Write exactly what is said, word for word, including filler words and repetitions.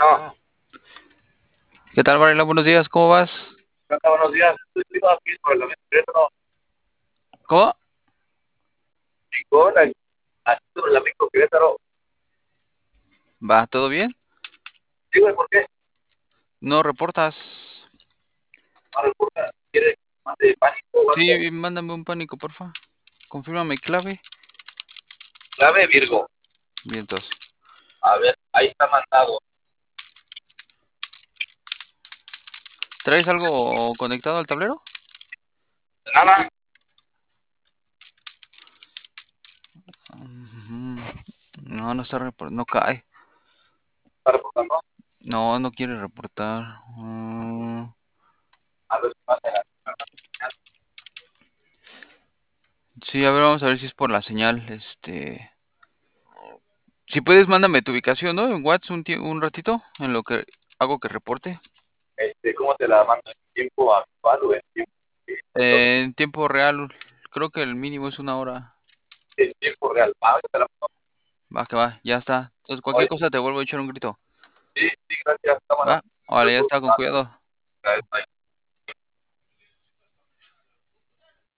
No, ¿Qué tal, Varela? Buenos días, ¿cómo vas? Cata, buenos días. Estoy privado aquí por el Lamento Querétaro. ¿Cómo? Chingón, aquí por el Lamento Querétaro. ¿Va todo bien? Sí, güey, ¿por qué? ¿No reportas? No reporta. ¿Quiere que mande pánico o algo? Sí, mándame un pánico, porfa. Confírmame clave. Clave Virgo. Vientos. A ver, ahí está mandado. ¿Traes algo conectado al tablero? Nada. Ujú. No, no está report- no cae. Está reportando. No, no quiere reportar. Mm, A ver si pasa la señal. sí, a ver, vamos a ver si es por la señal. Este, si puedes, mándame tu ubicación, ¿no? En WhatsApp un, tie- un ratito, en lo que hago que reporte. Este, ¿cómo te la mando? ¿En tiempo actual o en tiempo, Eh, en tiempo real, creo que el mínimo es una hora. en tiempo real? Ah, yo te la mando. Va, que va, ya está. Entonces, cualquier Oye, cosa te vuelvo a echar un grito. sí, sí, gracias. Cámara. Va, vale, ya está, con cuidado. Gracias.